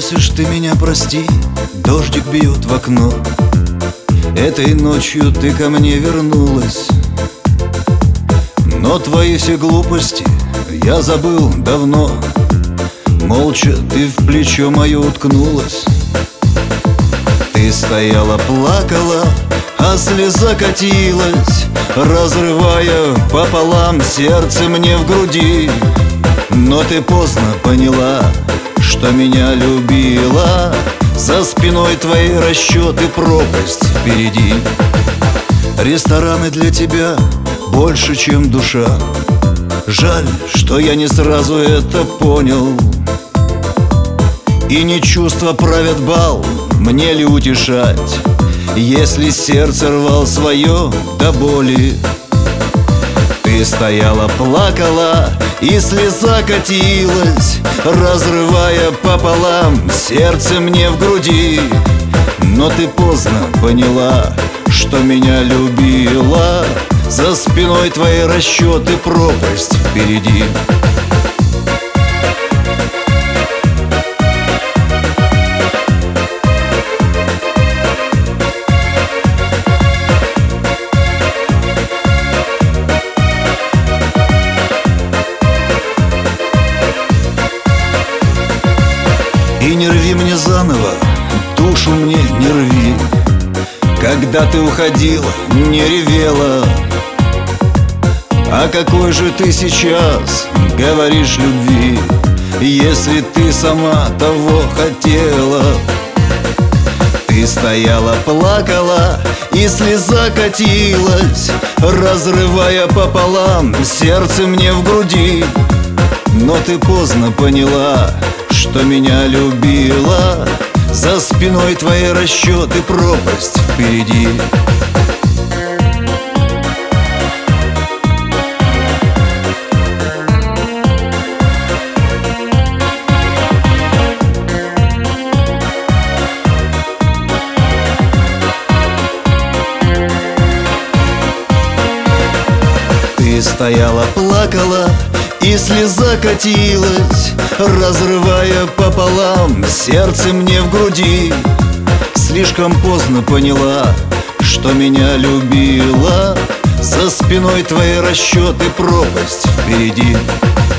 Просишь ты меня прости, дождик бьет в окно. Этой ночью ты ко мне вернулась, но твои все глупости я забыл давно. Молча ты в плечо мое уткнулась. Ты стояла, плакала, а слеза катилась, разрывая пополам сердце мне в груди. Но ты поздно поняла, что меня любила. За спиной твои расчеты, пропасть впереди. Рестораны для тебя больше, чем душа. Жаль, что я не сразу это понял. И не чувства правят бал, мне ли утешать, если сердце рвал свое до боли. Ты стояла, плакала, и слеза катилась, разрывая пополам сердце мне в груди. Но ты поздно поняла, что меня любила. За спиной твои расчеты, пропасть впереди. И не рви мне заново, душу мне не рви. Когда ты уходила, не ревела. А какой же ты сейчас говоришь любви, если ты сама того хотела? Ты стояла, плакала, и слеза катилась, разрывая пополам сердце мне в груди. Но ты поздно поняла, что меня любила. За спиной твои расчеты, пропасть впереди. Ты стояла, плакала, и слеза катилась, разрывая пополам сердце мне в груди. Слишком поздно поняла, что меня любила. За спиной твои расчеты, пропасть впереди.